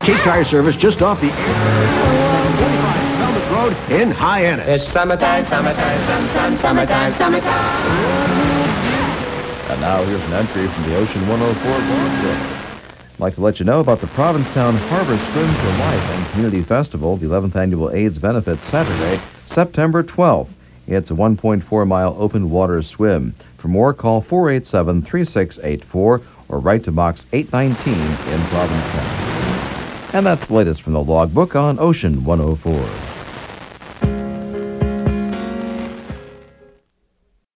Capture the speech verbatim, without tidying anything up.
Cape Tire Service just off the forty-five Falmouth Road in Hyannis. It's summertime, summertime, some, some, summertime, summertime. And now here's an entry from the Ocean one oh four blog book. I'd like to let you know about the Provincetown Harbor Swim for Life and Community Festival, the eleventh Annual AIDS Benefit, Saturday, September twelfth. It's a one point four mile open water swim. For more, call four eight seven, three six eight four or write to Box eight nineteen in Provincetown. And that's the latest from the logbook on Ocean one oh four.